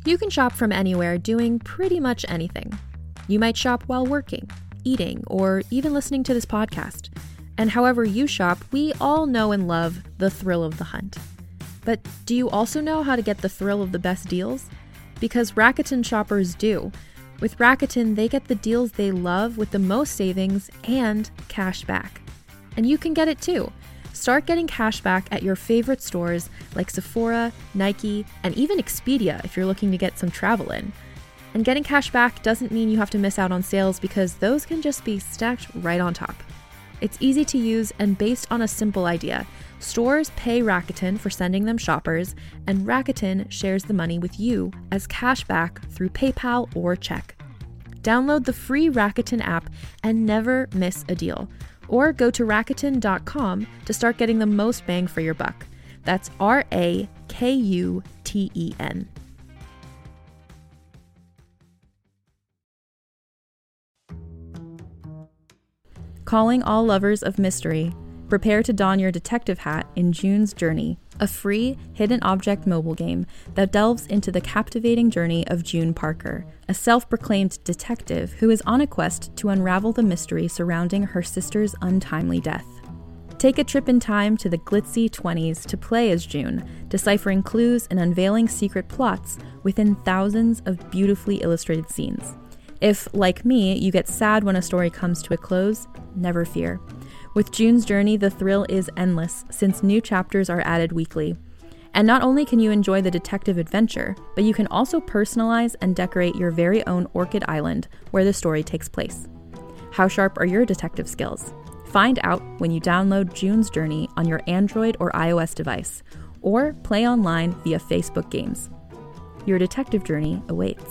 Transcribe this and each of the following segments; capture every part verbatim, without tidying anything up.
You can shop from anywhere doing pretty much anything. You might shop while working, eating, or even listening to this podcast. And however you shop, we all know and love the thrill of the hunt. But do you also know how to get the thrill of the best deals? Because Rakuten shoppers do. With Rakuten, they get the deals they love with the most savings and cash back. And you can get it too. Start getting cash back at your favorite stores like Sephora, Nike, and even Expedia if you're looking to get some travel in. And getting cash back doesn't mean you have to miss out on sales because those can just be stacked right on top. It's easy to use and based on a simple idea. Stores pay Rakuten for sending them shoppers, and Rakuten shares the money with you as cash back through PayPal or check. Download the free Rakuten app and never miss a deal. Or go to Rakuten dot com to start getting the most bang for your buck. That's R A K U T E N. Calling all lovers of mystery. Prepare to don your detective hat in June's Journey, a free hidden object mobile game that delves into the captivating journey of June Parker, a self-proclaimed detective who is on a quest to unravel the mystery surrounding her sister's untimely death. Take a trip in time to the glitzy twenties to play as June, deciphering clues and unveiling secret plots within thousands of beautifully illustrated scenes. If, like me, you get sad when a story comes to a close, never fear. With June's Journey, the thrill is endless since new chapters are added weekly. And not only can you enjoy the detective adventure, but you can also personalize and decorate your very own Orchid Island where the story takes place. How sharp are your detective skills? Find out when you download June's Journey on your Android or iOS device, or play online via Facebook Games. Your detective journey awaits.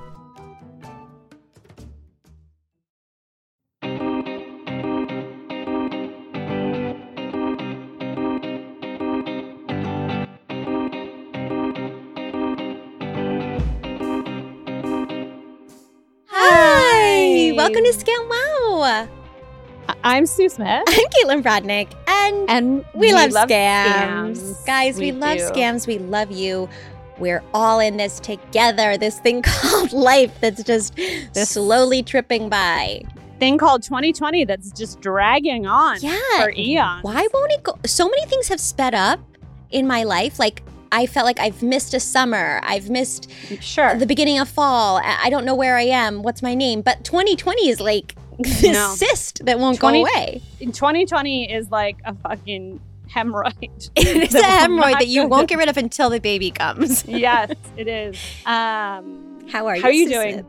Welcome to Scam Wow. I'm Sue Smith. I'm Caitlin Brodnick. And, and we, we love, love scams. scams. Guys, we, we love do. scams. We love you. We're all in this together. This thing called life that's just this slowly tripping by. Thing called twenty twenty that's just dragging on yeah. for eons. Why won't it go? So many things have sped up in my life. Like, I felt like I've missed a summer. I've missed sure. the beginning of fall. I don't know where I am. What's my name? But twenty twenty is like this no. cyst that won't twenty, go away. twenty twenty is like a fucking hemorrhoid. It is a hemorrhoid that you won't get rid of until the baby comes. Yes, it is. Um, how are you? How are you doing?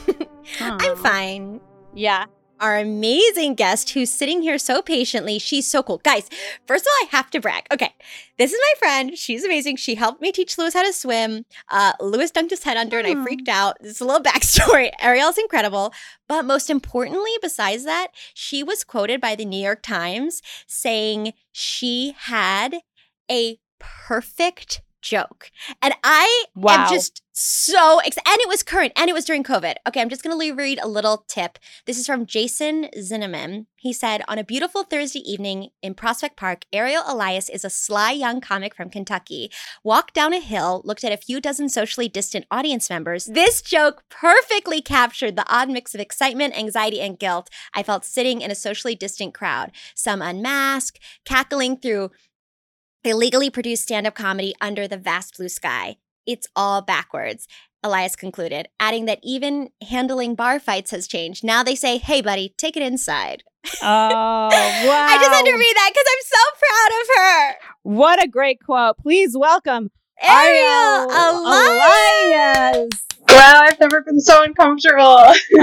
I'm fine. Yeah. Our amazing guest who's sitting here so patiently. She's so cool. Guys, first of all, I have to brag. Okay, this is my friend. She's amazing. She helped me teach Lewis how to swim. Uh, Lewis dunked his head under and I freaked out. This is a little backstory. Ariel's incredible. But most importantly, besides that, she was quoted by the New York Times saying she had a perfect joke. And I wow. am just so excited. And it was current. And it was during COVID. Okay, I'm just going to read a little tip. This is from Jason Zinnemann. He said, on a beautiful Thursday evening in Prospect Park, Ariel Elias is a sly young comic from Kentucky. Walked down a hill, looked at a few dozen socially distant audience members. This joke perfectly captured the odd mix of excitement, anxiety, and guilt I felt sitting in a socially distant crowd. Some unmasked, cackling through illegally produced stand-up comedy under the vast blue sky. It's all backwards, Elias concluded, adding that even handling bar fights has changed. Now they say, hey, buddy, take it inside. Oh, wow. I just had to read that because I'm so proud of her. What a great quote. Please welcome Ariel, Ariel Elias. Elias. Wow, I've never been so uncomfortable.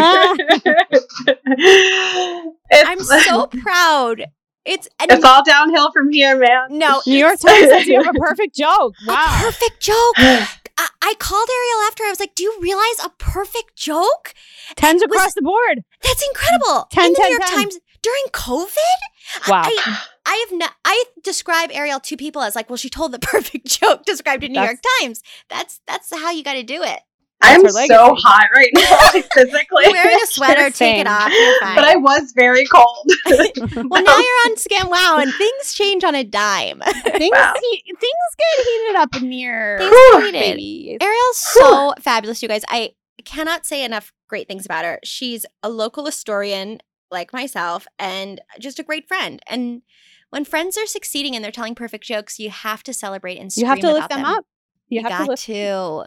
I'm so proud. It's it's all downhill from here, man. No, New York Times says you have a perfect joke. Wow, a perfect joke. I, I called Ariel after. I was like, "Do you realize a perfect joke? Tens was, across the board. That's incredible." ten, In the ten, New York ten. Times during COVID. Wow. I, I have no, I describe Ariel to people as like, well, she told the perfect joke described in New That's, York Times. That's that's how you got to do it. I'm her so legacy. hot right now, like, physically. You're wearing a sweater, take Same. it off. You're fine. But I was very cold. well, now you're on Scam Wow, and things change on a dime. Things Wow. he- things get heated up in here. Things Whew, get heated. babies. Ariel's so fabulous, you guys. I cannot say enough great things about her. She's a local historian like myself and just a great friend. And when friends are succeeding and they're telling perfect jokes, you have to celebrate and You scream have to lift about them up. You, You, have got to lift. to.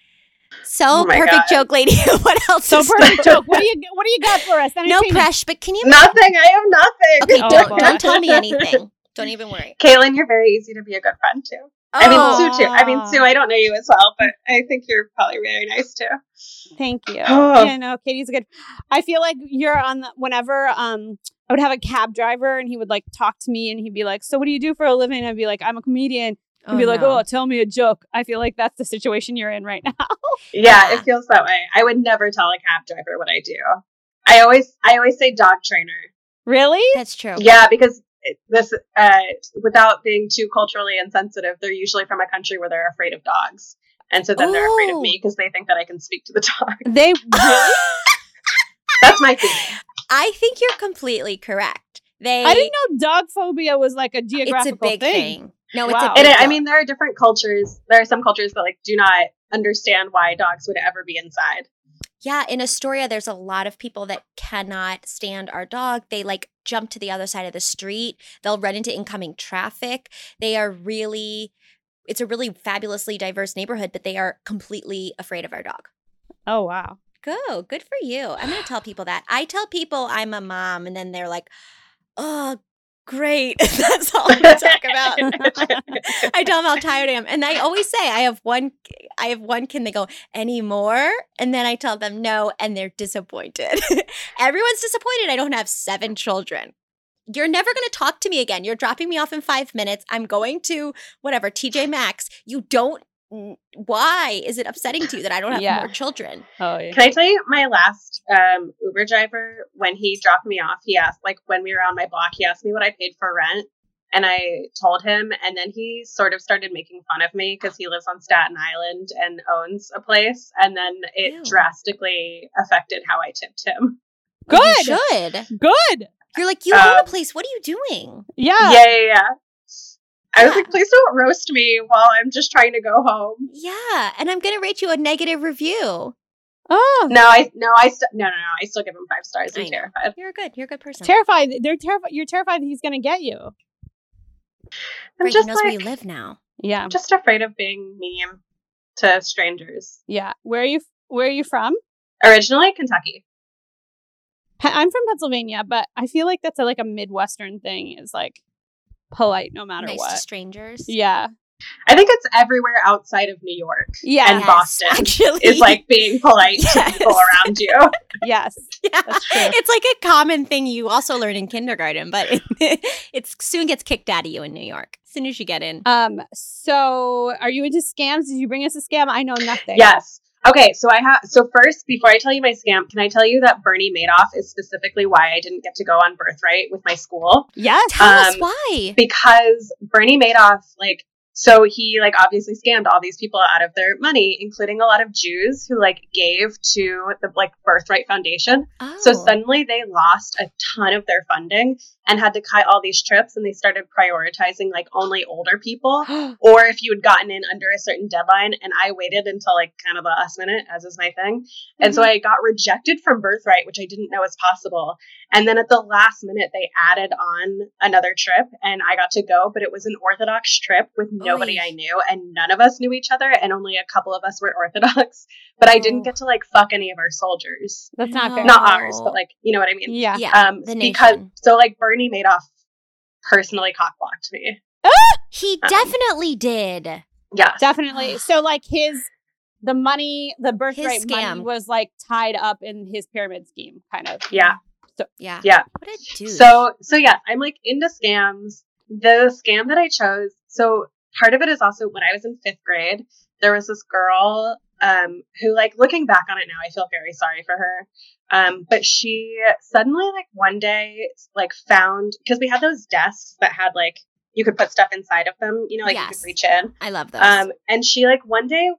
So Oh my perfect God. joke, lady. What else? So is perfect joke. What do you What do you got for us? No Entertainment. pressure, but can you? Nothing. I have nothing. Okay, Oh, don't boy. don't tell me anything. Don't even worry. Caitlin, you're very easy to be a good friend too. I mean, Sue too. I mean, Sue, I don't know you as well, but I think you're probably very nice too. Thank you. Oh. Yeah, no, Katie's good. I feel like you're on the, whenever um I would have a cab driver and he would like talk to me and he'd be like, "So what do you do for a living?" I'd be like, "I'm a comedian." He'd be like, no. "Oh, tell me a joke." I feel like that's the situation you're in right now. Yeah, Yeah. it feels that way. I would never tell a cab driver what I do. I always, I always say dog trainer. Really? That's true. Yeah, because it- this, uh, without being too culturally insensitive, they're usually from a country where they're afraid of dogs, and so then they're afraid of Oh. me because they think that I can speak to the dog. They really? That's my theory. I think you're completely correct. They. I didn't know dog phobia was like a it's geographical a big thing. No, it's Wow. a big And I deal. mean, there are different cultures. There are some cultures that like do not understand why dogs would ever be inside. Yeah, in Astoria, there's a lot of people that cannot stand our dog. They like jump to the other side of the street. They'll run into incoming traffic. They are really, it's a really fabulously diverse neighborhood, but they are completely afraid of our dog. Oh wow. Go, good for you. I'm going to tell people that. I tell people I'm a mom, and then they're like, oh, great. That's all I'm going to talk about. I tell them how tired I am. And I always say, I have one I have one kid, and they go, any more? And then I tell them no, and they're disappointed. Everyone's disappointed I don't have seven children. You're never going to talk to me again. You're dropping me off in five minutes. I'm going to whatever, T J Maxx. You don't, why is it upsetting to you that I don't have Yeah. more children? Oh yeah. Can I tell you my last um, Uber driver, when he dropped me off, he asked, like when we were on my block, he asked me what I paid for rent. And I told him, and then he sort of started making fun of me because he lives on Staten Island and owns a place. And then it Ew. drastically affected how I tipped him. You Good. should. Good. You're like, you own a Um, place. What are you doing? Yeah. Yeah, yeah, yeah. I was Yeah. like, please don't roast me while I'm just trying to go home. Yeah. And I'm going to rate you a negative review. Oh. No, I no, I st- no, no, no. I still give him five stars. I I'm know. terrified. You're good. You're a good person. Terrified. They're terrified. You're terrified that he's gonna get you. I'm Right, just he knows where like, you live now. Yeah. I'm just afraid of being mean to strangers. Yeah. Where are you? Where are you from? Originally, Kentucky. Pe- I'm from Pennsylvania, but I feel like that's a, like a Midwestern thing. Is like polite no matter Nice to what. strangers. Yeah. I think it's everywhere outside of New York Yeah. and Yes, Boston actually. is like being polite Yes. to people around you. Yes. Yeah. That's true. It's like a common thing you also learn in kindergarten, but it it's soon gets kicked out of you in New York as soon as you get in. Um. So, are you into scams? Did you bring us a scam? I know nothing. Yes. Okay, so I have. So first, before I tell you my scam, can I tell you that Bernie Madoff is specifically why I didn't get to go on Birthright with my school? Yes. Tell us Um, why. Because Bernie Madoff, like, so he like obviously scammed all these people out of their money, including a lot of Jews who like gave to the like Birthright Foundation. Oh. So suddenly they lost a ton of their funding and had to cut all these trips, and they started prioritizing like only older people, or if you had gotten in under a certain deadline. And I waited until like kind of the last minute, as is my thing. And so I got rejected from Birthright, which I didn't know was possible. And then at the last minute, they added on another trip, and I got to go, but it was an Orthodox trip with nobody Oy. I knew, and none of us knew each other, and only a couple of us were Orthodox. But I didn't Oh. get to like fuck any of our soldiers. That's not No. fair. Not ours, but like, you know what I mean? Yeah. Yeah. Um, the because nation. so like Bernie Madoff personally cockblocked me. He um, definitely did. Yeah. Definitely. So, like his the money, the birthright money scam. was like tied up in his pyramid scheme, kind of. Yeah. Yeah. Yeah. What a dude. So so yeah, I'm like into scams. The scam that I chose, so part of it is also when I was in fifth grade, there was this girl um who, like, looking back on it now, I feel very sorry for her. Um, but she suddenly, like, one day, like, found, because we had those desks that had like you could put stuff inside of them, you know, like you Yes. could reach in. I love those. Um, and she like one day like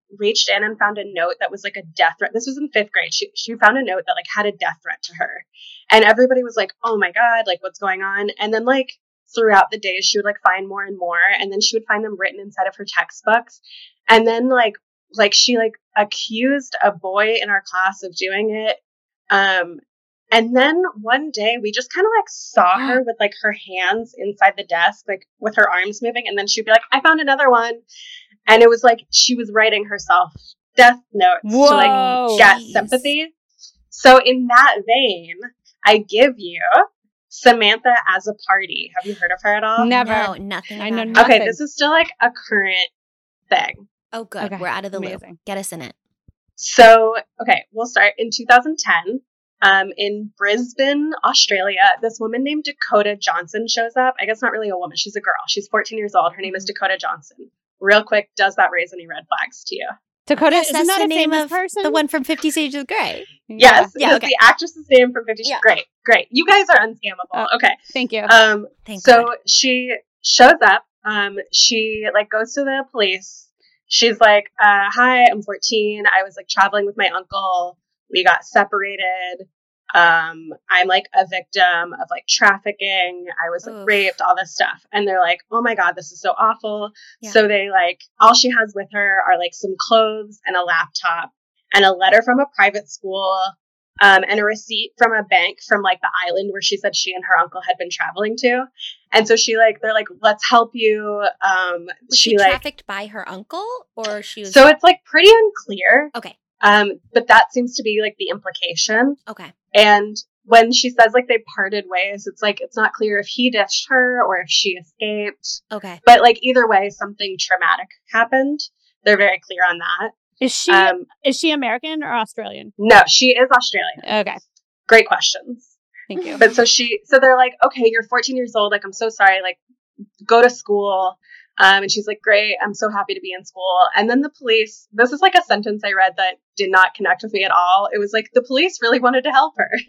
reached in and found a note that was like a death threat. This was in fifth grade. She she found a note that like had a death threat to her. And everybody was like, oh my God, like what's going on? And then like throughout the days, she would like find more and more. And then she would find them written inside of her textbooks. And then like, like she like accused a boy in our class of doing it. Um, and then one day we just kind of like saw her with like her hands inside the desk, like with her arms moving. And then she'd be like, I found another one. And it was like she was writing herself death notes Whoa. to like get Jeez. sympathy. So in that vein, I give you Samantha as a Party. Have you heard of her at all? Never. No, nothing. I about know her. nothing. Okay, this is still like a current thing. Oh, good. Okay, We're out of the amazing. loop. Get us in it. So, okay, we'll start in two thousand ten. Um, in Brisbane, Australia, this woman named Dakota Johnson shows up. I guess not really a woman. She's a girl. She's fourteen years old. Her name is Dakota Johnson. Real quick, does that raise any red flags to you? Dakota, Yes, isn't that's that the a name famous of person? the one from Fifty Shades of Grey. Yes, Yeah, that's okay. the actress's name from Fifty Shades. Yeah. Great, great. You guys are unscammable. Uh, okay. Thank you. Um, Thank so God. she shows up. Um, she like goes to the police. She's like, uh, "Hi, I'm fourteen. I was like traveling with my uncle. We got separated. Um, I'm like a victim of like trafficking. I was like Oof. raped, all this stuff." And they're like, "Oh my God, this is so awful." Yeah. So they like, all she has with her are like some clothes and a laptop and a letter from a private school. Um, and a receipt from a bank from like the island where she said she and her uncle had been traveling to. And so she like, they're like, "Let's help you." Um, Was she, she like, trafficked by her uncle, or she was? so it's like pretty unclear. Okay. Um, but that seems to be like the implication. Okay. And when she says like they parted ways, it's like, it's not clear if he ditched her or if she escaped. Okay. But like either way, something traumatic happened. They're very clear on that. Is she Um, is she American or Australian? no, she is Australian. Okay, Great questions. thank you. But so she, so they're like, "Okay, you're fourteen years old. Like, I'm so sorry. Like, go to school." Um, and she's like, "Great. I'm so happy to be in school." And then the police, this is like a sentence I read that did not connect with me at all. It was like, the police really wanted to help her.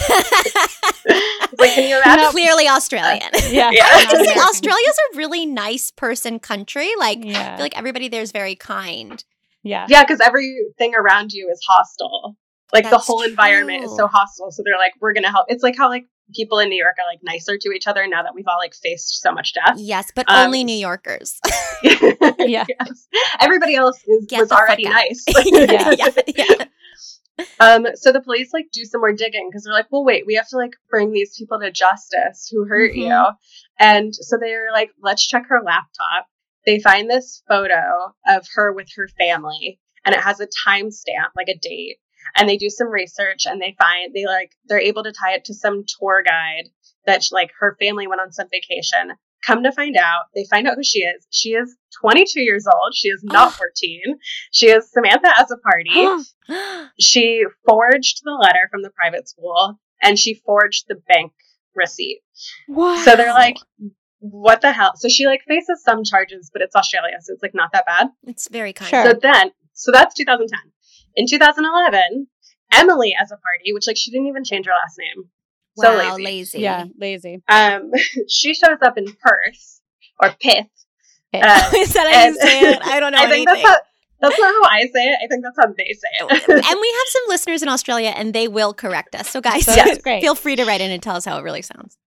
It's like, can you imagine? Clearly Australian. Yeah, Yeah. I have to say, American. Australia's a really nice person country. Like, I Yeah, feel like everybody there is very kind. yeah. Yeah, because everything around you is hostile. Like the That's whole environment is true. so hostile. So they're like, "We're going to help." It's like how like people in New York are like nicer to each other now that we've all like faced so much death. Yes, but Um, only New Yorkers. Yeah. Yes. Everybody else is Get was the fuck already out. nice. yeah, yeah, yeah. Um, so the police like do some more digging because they're like, "Well, wait, we have to like bring these people to justice who hurt Mhm. you." And so they're like, "Let's check her laptop." They find this photo of her with her family, and it has a timestamp, like a date. And they do some research, and they find they like they're able to tie it to some tour guide that like her family went on some vacation. Come to find out, they find out who she is. She is twenty-two years old. She is not Oh. fourteen. She is Samantha as a Party. She forged the letter from the private school, and she forged the bank receipt. Wow. So they're like, "What the hell?" So she like faces some charges, but it's Australia, so it's like not that bad. It's very kind. Sure. So then, so that's two thousand ten. In two thousand eleven, Emily as a Party, which like she didn't even change her last name. So Wow, lazy. lazy. Yeah, lazy. Um, she shows up in Perth or Pith. Okay. Uh, Is that how you and- say it? I don't know I think anything. that's how, that's not how I say it. I think that's how they say it. And we have some listeners in Australia, and they will correct us. So, guys, That's great. feel free to write in and tell us how it really sounds.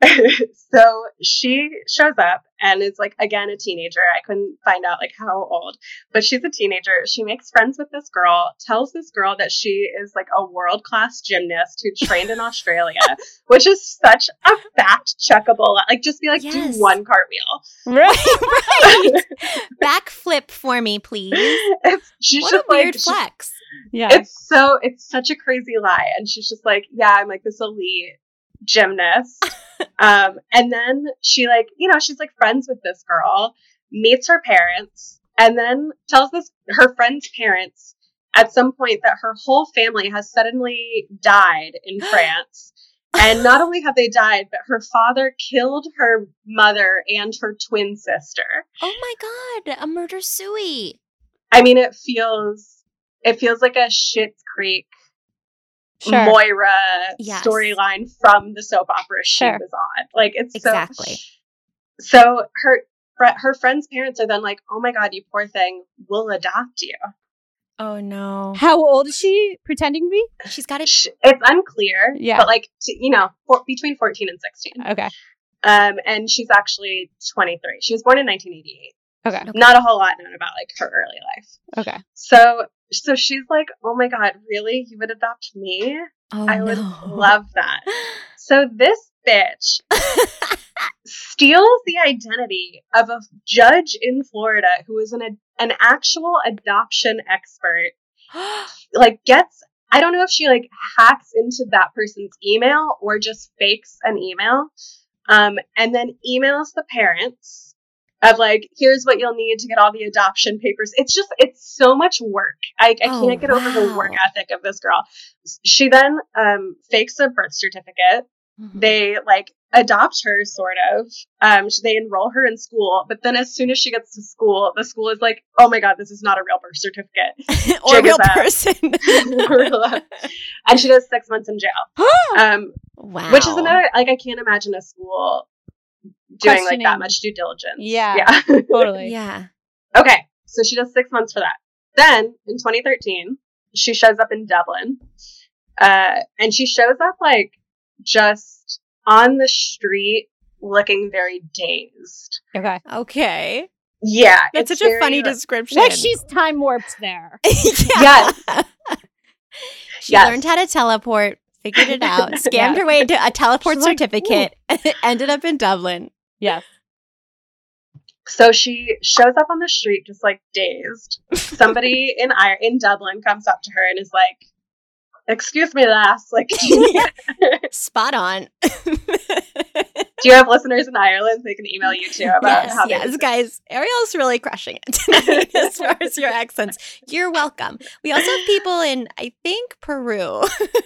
So she shows up and is like, again, a teenager. I couldn't find out like how old, but she's a teenager. She makes friends with this girl, tells this girl that she is like a world-class gymnast who trained in Australia, which is such a fact checkable. Like, just be like, Yes. do one cartwheel. Right. Right. Backflip for me, please. It's, she's What a just like, weird she- flex. Yeah. it's so, it's such a crazy lie. And she's just like, yeah, I'm like this elite gymnast. um, and then she like, you know, she's like friends with this girl, meets her parents, and then tells this her friend's parents at some point that her whole family has suddenly died in France. And not only have they died, but her father killed her mother and her twin sister. Oh my God, a murder suey. I mean, it feels it feels like a Schitt's Creek Sure. Moira Yes. storyline from the soap opera she Sure. was on. Like, it's Exactly. so. So her fr- her friends' parents are then like, "Oh my God, you poor thing, we'll adopt you." Oh, no. How old is she pretending to be? She's got it. Sh- It's unclear, Yeah. but like, t- you know, for, between fourteen and sixteen. Okay. Um, and she's actually twenty-three. She was born in nineteen eighty-eight. Okay. Okay. Not a whole lot known about like her early life. Okay. So, so she's like, oh my God, really? You would adopt me? Oh, I would no. love that. So this bitch steals the identity of a judge in Florida who is an an actual adoption expert. Like gets, I don't know if she like hacks into that person's email or just fakes an email, um, and then emails the parents of like, here's what you'll need to get all the adoption papers. It's just, it's so much work. I, I Oh, can't get over the wow. work ethic of this girl. She then um, fakes a birth certificate. Mhm. They like adopt her sort of. Um, they enroll her in school, but then as soon as she gets to school, the school is like, "Oh my God, this is not a real birth certificate." or a Jig real is out. person. And she does six months in jail. Um, Wow. which is another like I can't imagine a school doing like Questioning. that much due diligence. Yeah. Yeah. Totally. Yeah. Okay, so she does six months for that. Then in twenty thirteen, she shows up in Dublin, uh, and she shows up like just on the street, looking very dazed. Okay. Okay. Yeah, That's it's such a very, funny like- description. Like she's time warped there. yeah. She Yes. learned how to teleport, figured it out, scammed Yeah. her way into a teleport She's like, certificate, ended up in Dublin. Yes. So she shows up on the street just like dazed. Somebody in I- in Dublin comes up to her and is like, "Excuse me, lass. Like, do you, need- Spot on. do you have listeners in Ireland? They can email you too about yes, how they yes, guys. Ariel's really crushing it tonight as far as your accents. You're welcome. We also have people in, I think, Peru.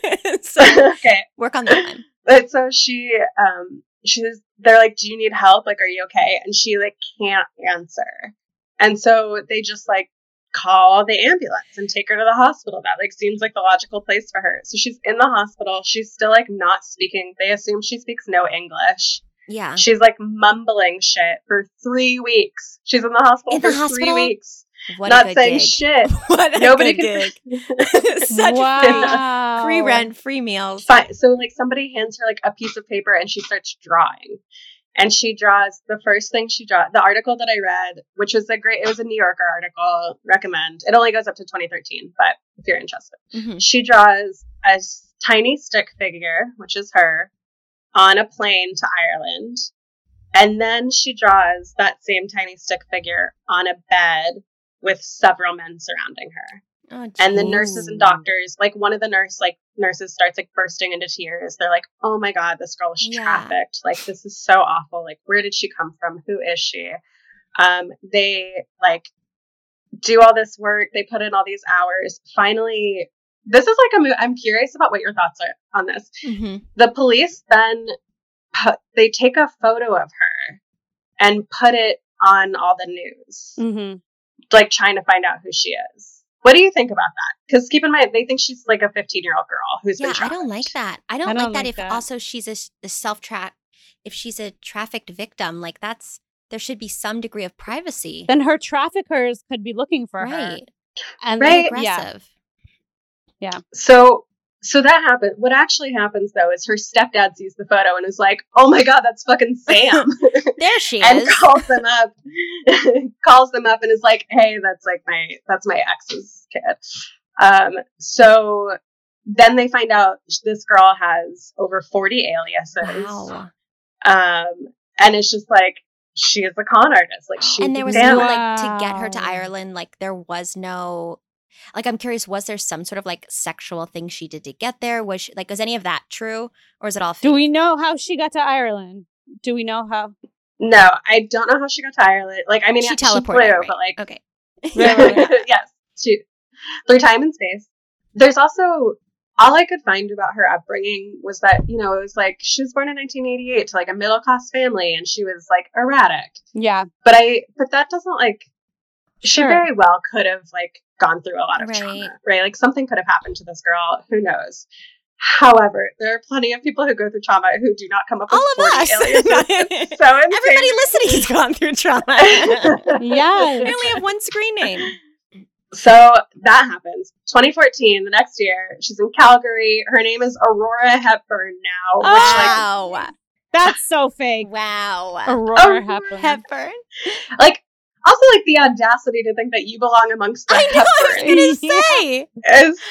So Okay. work on that one. But so she, um, she's, they're like, "Do you need help? Like, are you okay?" And she like can't answer. And so they just like call the ambulance and take her to the hospital. That like seems like the logical place for her. So she's in the hospital. She's still like not speaking. They assume she speaks no English. Yeah. She's like mumbling shit for three weeks. She's in the hospital In the for hospital? three weeks. What not a good saying gig. shit. What a Nobody good can gig. Such Wow. free, free rent, free meals. Fine. So like somebody hands her like a piece of paper and she starts drawing. And she draws the first thing she draws. The article that I read, which was a great, it was a New Yorker article. Recommend. It only goes up to twenty thirteen, but if you're interested, Mhm. she draws a s- tiny stick figure, which is her, on a plane to Ireland, and then she draws that same tiny stick figure on a bed with several men surrounding her. Oh, And the geez. nurses and doctors, like one of the nurse, like nurses starts like bursting into tears. They're like, "Oh my God, this girl was Yeah. trafficked. Like, this is so awful. Like, where did she come from? Who is she?" Um, they like do all this work. They put in all these hours. Finally, this is like a mo- I'm curious about what your thoughts are on this. Mhm. The police then put, they take a photo of her and put it on all the news, Mm-hmm. like trying to find out who she is. What do you think about that? Because keep in mind, they think she's like a fifteen-year-old girl who's Yeah, been I trafficked. don't like that. I don't, I don't like that like if that. also she's a, s- a self-trap, if she's a trafficked victim, like that's, there should be some degree of privacy. Then her traffickers could be looking for her. Right. And Right. then, yeah. Aggressive. So, so that happened. What actually happens though is her stepdad sees the photo and is like, "Oh my God, that's fucking Sam," There she and is. calls them up, calls them up and is like, "Hey, that's like my that's my ex's kid." Um, so then they find out this girl has over forty aliases. Wow. Um, and it's just like she is a con artist. Like she's And there was Sam. no, like, to get her to Wow. Ireland, like, there was no, like, I'm curious, was there some sort of, like, sexual thing she did to get there? Was she, like, was any of that true? Or is it all fake? Do we know how she got to Ireland? Do we know how? No, I don't know how she got to Ireland. Like, I mean, She she, teleported, flew, right? but like, Okay. Right, right, right. yes, she through time and space. There's also all I could find about her upbringing was that, you know, it was like she was born in nineteen eighty-eight to like a middle class family, and she was like erratic. Yeah. But I, but that doesn't like. She Sure. very well could have like gone through a lot of Right. trauma, right? Like something could have happened to this girl. Who knows? However, there are plenty of people who go through trauma who do not come up with All of forty us. aliases. It's so insane. Everybody listening's gone through trauma. I Yeah. only have one screen name. So that happens. twenty fourteen, the next year, she's in Calgary. Her name is Aurora Hepburn now. Which, Wow. like, That's so fake. Wow. Aurora Aurora Hepburn. Hepburn. like, also, like, the audacity to think that you belong amongst the I know, I was Hepburn going to say. is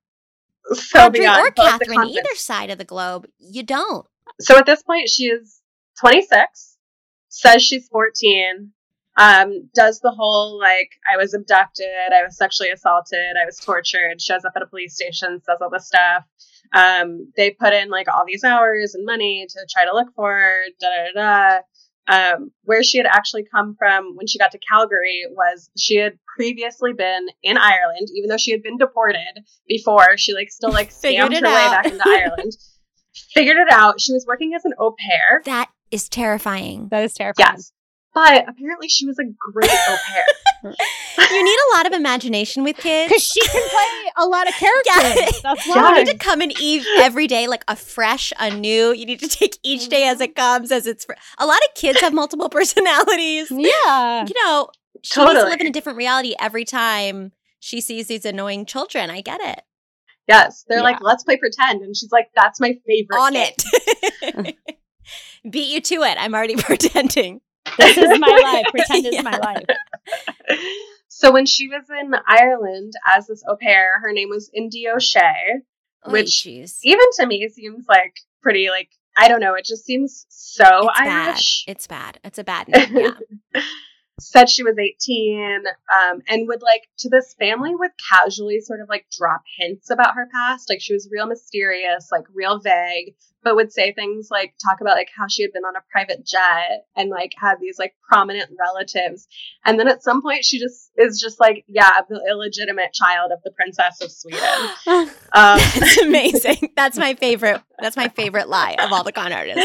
so Audrey beyond. or But, like, the Catherine, confidence. either side of the globe, you don't. So at this point, she is twenty-six, says she's fourteen, um, does the whole, like, I was abducted, I was sexually assaulted, I was tortured, shows up at a police station, says all this stuff. Um, they put in, like, all these hours and money to try to look for her, da da da. Um, where she had actually come from when she got to Calgary was she had previously been in Ireland, even though she had been deported before. She, like, still, like, Figured scammed it her way out. back into Ireland. Figured it out. She was working as an au pair. That is terrifying. That is terrifying. Yes. But apparently she was a great au pair. You need a lot of imagination with kids. Because she can play a lot of characters. Yeah. That's You why. need to come and eat every day like a fresh, a new. You need to take each day as it comes, as it's. Fr- a lot of kids have multiple personalities. Yeah. You know, she needs to Totally. live in a different reality every time she sees these annoying children. I get it. Yes. They're Yeah. like, let's play pretend. And she's like, that's my favorite. On game. it. Beat you to it. I'm already pretending. This is my life. Pretend is Yeah. my life. So when she was in Ireland as this au pair, her name was Indy O'Shea, Oy, which jeez. even to me seems like pretty, like, I don't know. It just seems so It's bad. Irish. It's bad. It's a bad name. Yeah. Said she was eighteen, um, and would, like, to this family would casually sort of, like, drop hints about her past. Like, she was real mysterious, like, real vague, but would say things like, talk about, like, how she had been on a private jet and, like, had these, like, prominent relatives. And then at some point she just is just like, yeah, the illegitimate child of the Princess of Sweden. Um, That's amazing. That's my favorite. That's my favorite lie of all the con artists.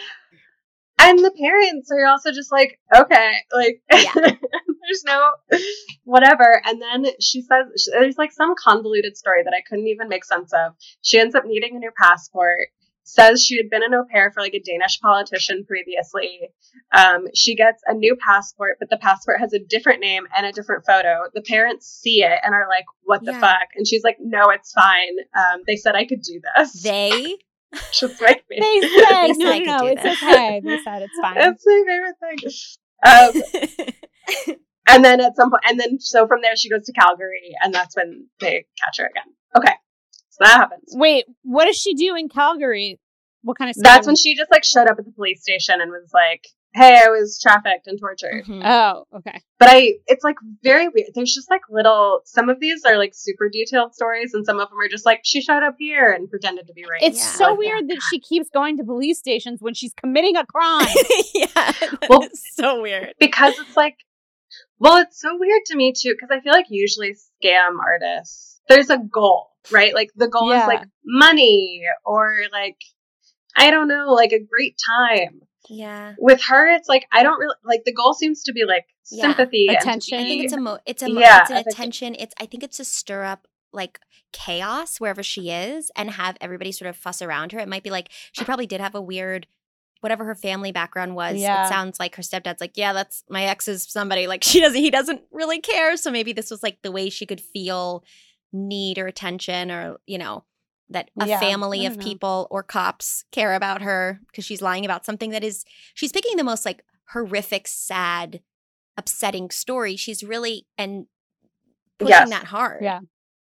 and the parents are also just like, okay, like, Yeah. there's no whatever. And then she says, there's like some convoluted story that I couldn't even make sense of. She ends up needing a new passport, says she had been an au pair for like a Danish politician previously. Um, she gets a new passport, but the passport has a different name and a different photo. The parents see it and are like, what the Yeah. fuck? And she's like, no, it's fine. Um, they said I could do this. They. Just my They favorite. said, They no, said I no, could no, do it's this. okay. They said it's fine. That's my favorite thing. Um, and then at some point, and then so from there she goes to Calgary, and that's when they catch her again. Okay, so that happens. Wait, what does she do in Calgary? What kind of stuff? That's when she just like showed up at the police station and was like, "Hey, I was trafficked and tortured." Mhm. Oh, okay. But I, it's like very weird. There's just like little. Some of these are like super detailed stories, and some of them are just like she showed up here and pretended to be raped. It's Yeah. so Like, weird that she keeps going to police stations when she's committing a crime. Yeah. that Well- is so weird. because it's like, well, it's so weird to me too, because I feel like usually scam artists, there's a goal, right? Like the goal Yeah. is like money or like, I don't know, like a great time. Yeah. With her, it's like, I don't really, like the goal seems to be like Yeah. sympathy. and to Attention. I think be- it's a mo- it's a mo- Yeah, it's an I think- attention. It's I think it's to stir up like chaos wherever she is and have everybody sort of fuss around her. It might be like she probably did have a weird whatever her family background was. Yeah. It sounds like her stepdad's like, yeah, that's my ex is somebody. Like she doesn't he doesn't really care. So maybe this was like the way she could feel need or attention or, you know, that a Yeah, family I of don't know. people or cops care about her because she's lying about something that is she's picking the most like horrific, sad, upsetting story. She's really and pushing Yes. that hard. Yeah.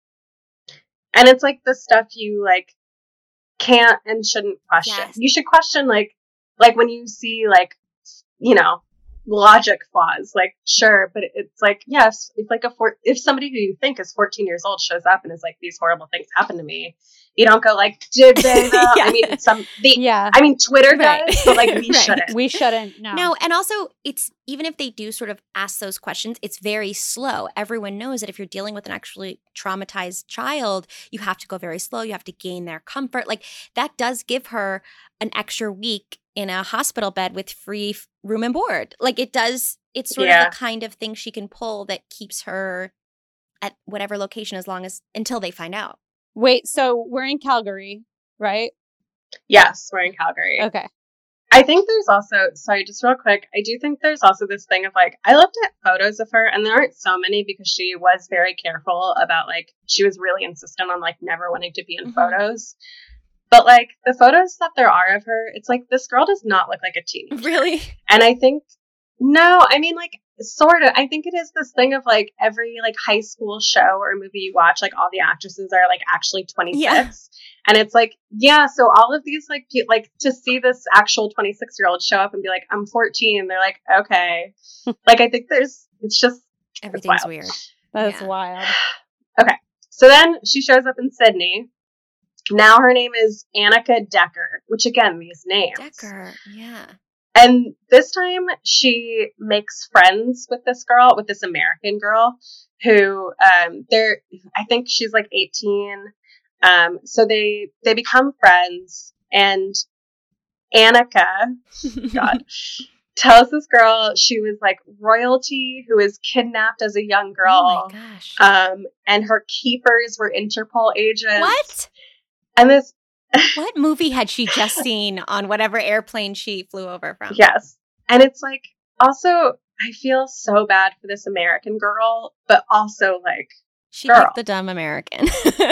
and it's like the stuff you like can't and shouldn't question. Yes. You should question like, like when you see like, you know, logic flaws, like sure, but it's like, yes, if like a four, if somebody who you think is fourteen years old shows up and is like, these horrible things happened to me, you don't go like, did they though? Yeah. I mean, some, the, Yeah. I mean, Twitter Right. does, but like we Right. shouldn't. We shouldn't. No. No, and also it's even if they do sort of ask those questions, it's very slow. Everyone knows that if you're dealing with an actually traumatized child, you have to go very slow. You have to gain their comfort. Like that does give her an extra week in a hospital bed with free f- room and board. Like it does, it's sort Yeah. of the kind of thing she can pull that keeps her at whatever location as long as until they find out. Wait, so we're in Calgary, right? Yes, we're in Calgary. Okay. I think there's also, sorry, just real quick, I do think there's also this thing of like, I looked at photos of her and there aren't so many because she was very careful about like, she was really insistent on like never wanting to be in mm-hmm. photos. But like the photos that there are of her, it's like, this girl does not look like a teenager. Really? And I think, no, I mean like, sort of. I think it is this thing of like every like high school show or movie you watch, like all the actresses are like actually twenty-six. Yeah. And it's like, yeah, so all of these like, pe- like to see this actual twenty-six year old show up and be like, I'm fourteen. And they're like, okay. Like, I think there's, it's just, everything's it's weird. That's yeah. wild. Okay. So then she shows up in Sydney. Now her name is Annika Decker, which again, these names. Decker, yeah. And this time she makes friends with this girl, with this American girl who, um, they're, I think she's like eighteen. Um, so they, they become friends and Annika, God, tells this girl she was like royalty who was kidnapped as a young girl. Oh my gosh. Um, and her keepers were Interpol agents. What? And this, what movie had she just seen on whatever airplane she flew over from? Yes. And it's like, also, I feel so bad for this American girl, but also like, she girl. picked the dumb American.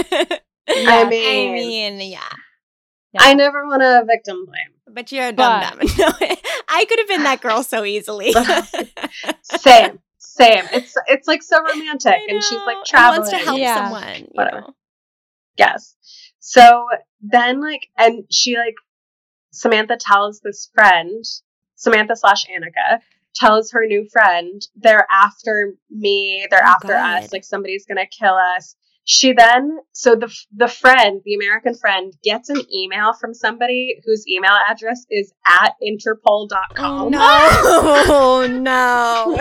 I mean, I mean, yeah. yeah. I never want to victim blame. But you're a dumb dumb. No, I could have been that girl so easily. Same. Same. It's it's like so romantic. And she's like traveling. Wants to help yeah. someone. You Whatever. know? Yes. So then, like, and she, like, Samantha tells this friend, Samantha slash Annika, tells her new friend, they're after me, they're oh, after God. us, like, somebody's gonna kill us. She then, so the the friend, the American friend, gets an email from somebody whose email address is at interpol dot com. Oh, no.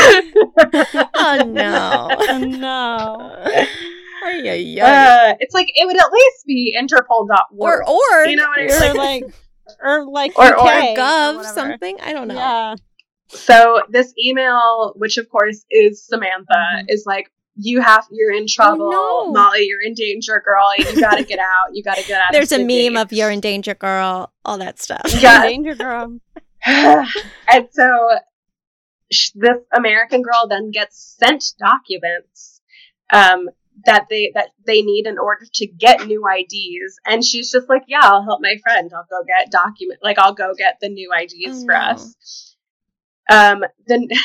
Oh, no. Oh, no. Ay, ay, ay. Uh, it's like, it would at least be interpol dot org. Or, or, you know what I mean? Or Like, like, or like, or, U K, or gov, or something. I don't know. Yeah. So this email, which of course is Samantha, Mm-hmm. is like, you have, you're in trouble, Oh, no. Molly, you're in danger, girl. You gotta get out. You gotta get out. There's of a Sydney. meme of you're in danger, girl, all that stuff. Yeah. Danger girl. And so sh- this American girl then gets sent documents um, that they that they need in order to get new I Ds, and she's just like, yeah, I'll help my friend. I'll go get document, like I'll go get the new I Ds Oh, for no. us. Um, the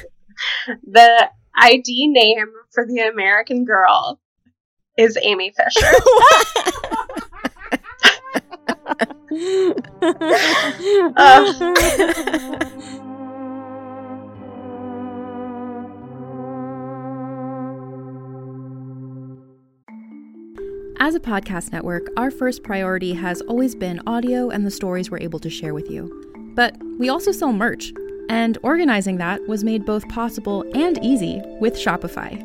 the I D name for the American girl is Amy Fisher. uh, As a podcast network, our first priority has always been audio and the stories we're able to share with you. But we also sell merch, and organizing that was made both possible and easy with Shopify.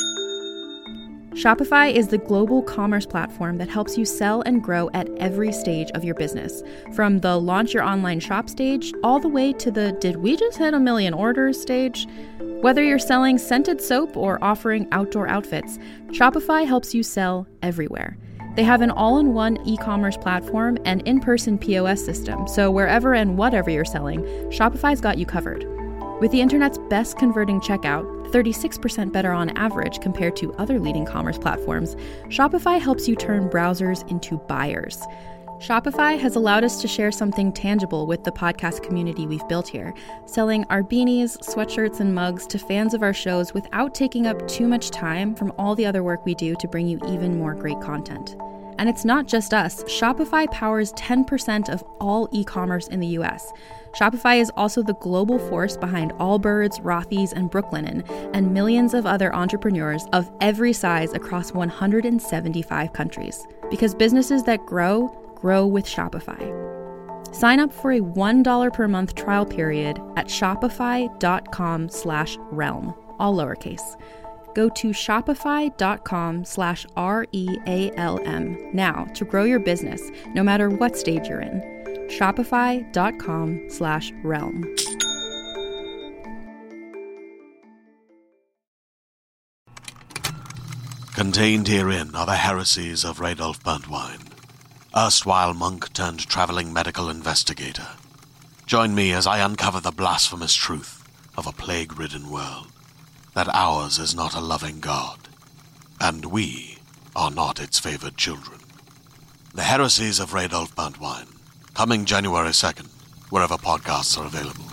Shopify is the global commerce platform that helps you sell and grow at every stage of your business, from the launch your online shop stage all the way to the did we just hit a million orders stage. Whether you're selling scented soap or offering outdoor outfits, Shopify helps you sell everywhere. They have an all-in-one e-commerce platform and in-person P O S system, so wherever and whatever you're selling, Shopify's got you covered. With the internet's best converting checkout, thirty-six percent better on average compared to other leading commerce platforms, Shopify helps you turn browsers into buyers. Shopify has allowed us to share something tangible with the podcast community we've built here, selling our beanies, sweatshirts, and mugs to fans of our shows without taking up too much time from all the other work we do to bring you even more great content. And it's not just us. Shopify powers ten percent of all e-commerce in the U S. Shopify is also the global force behind Allbirds, Rothy's, and Brooklinen, and millions of other entrepreneurs of every size across one hundred seventy-five countries. Because businesses that grow, grow with Shopify. Sign up for a one dollar per month trial period at shopify.com slash realm, all lowercase. Go to shopify.com slash R-E-A-L-M now to grow your business, no matter what stage you're in. Shopify.com slash realm. Contained herein are the heresies of Radolf Burntwine, erstwhile monk turned traveling medical investigator. Join me as I uncover the blasphemous truth of a plague-ridden world, that ours is not a loving God, and we are not its favored children. The Heresies of Radolf Buntwine, coming January second, wherever podcasts are available.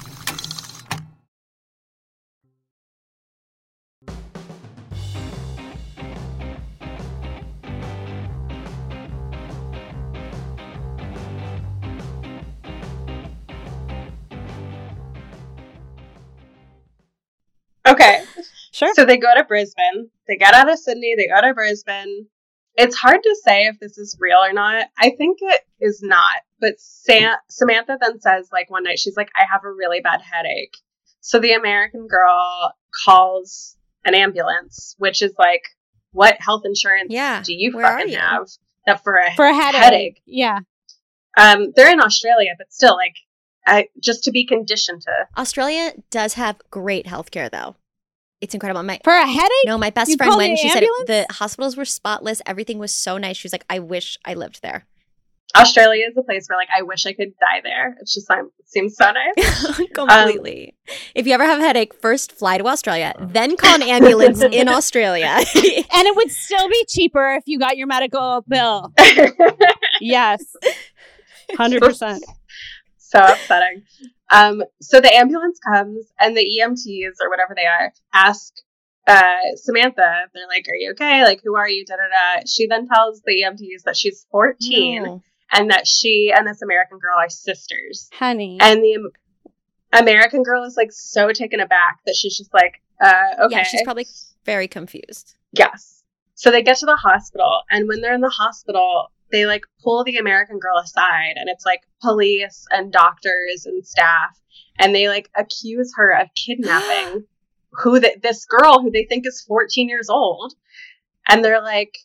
Okay. Sure. So they go to Brisbane. They get out of Sydney. They go to Brisbane. It's hard to say if this is real or not. I think it is not. But Sam- Samantha then says, like, one night, she's like, I have a really bad headache. So the American girl calls an ambulance, which is like, what health insurance Yeah. do you Where are fucking you? have? That for a, For a headache. headache. Yeah. Um, they're in Australia, but still, like, I, just to be conditioned to. Australia does have great healthcare, though. It's incredible. My For a headache? no, my best You friend called went and the she ambulance? said the hospitals were spotless. Everything was so nice. She was like, I wish I lived there. Australia is a place where, like, I wish I could die there. It's just, um, it seems so nice. Completely. if you ever have a headache, first fly to Australia, then call an ambulance in Australia. And it would still be cheaper if you got your medical bill. Yes. one hundred percent. So upsetting. Um, so the ambulance comes and the E M Ts or whatever they are ask uh, Samantha. They're like, "Are you okay? Like, who are you?" Da da da. She then tells the E M Ts that she's fourteen No. and that she and this American girl are sisters. Honey. And the Am- American girl is like so taken aback that she's just like, uh, "Okay." Yeah, she's probably very confused. Yes. So they get to the hospital, and when they're in the hospital, they like pull the American girl aside, and it's like police and doctors and staff, and they like accuse her of kidnapping who th- this girl who they think is fourteen years old, and they're like,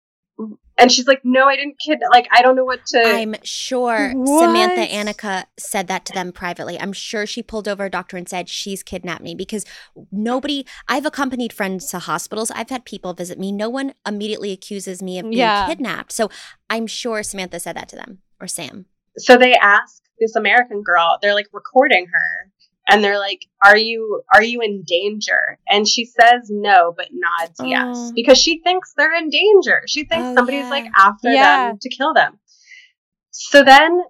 and she's like, "No, I didn't kidnap. Like, I don't know what to." I'm sure What? Samantha Annika said that to them privately. I'm sure she pulled over a doctor and said, she's kidnapped me, because nobody, I've accompanied friends to hospitals. I've had people visit me. No one immediately accuses me of being Yeah. kidnapped. So I'm sure Samantha said that to them, or Sam. So they ask this American girl. They're like recording her. And they're like, "Are you are you in danger?" And she says no, but nods yes, Oh. because she thinks they're in danger. She thinks Oh, somebody's yeah. like after Yeah. them to kill them. So then